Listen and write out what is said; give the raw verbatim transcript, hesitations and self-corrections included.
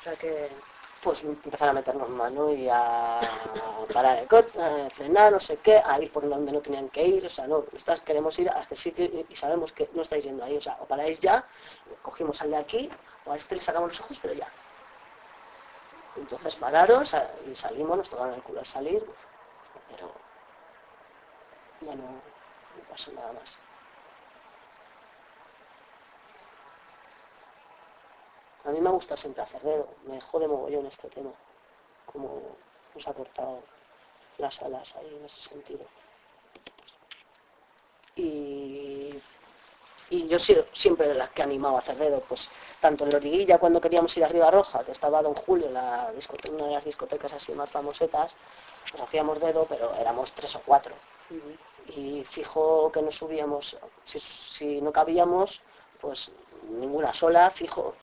sea que... Pues empezar a meternos mano y a parar el coche, a frenar, no sé qué, a ir por donde no tenían que ir, o sea, no, nosotras queremos ir a este sitio y, y sabemos que no estáis yendo ahí, o sea, o paráis ya, cogimos al de aquí, o a este le sacamos los ojos, pero ya. Entonces pararon y salimos, nos tocaron el culo al salir, pero ya no, no pasó nada más. A mí me gusta siempre hacer dedo, me jode mogollón este tema, como nos ha cortado las alas ahí en ese sentido. Y, y yo siempre de las que he animado a hacer dedo, pues tanto en Loriguilla cuando queríamos ir a Ribarroja, que estaba Don Julio, la una de las discotecas así más famosetas, pues hacíamos dedo, pero éramos tres o cuatro. Uh-huh. Y fijo que no subíamos, si, si no cabíamos, pues ninguna sola, fijo,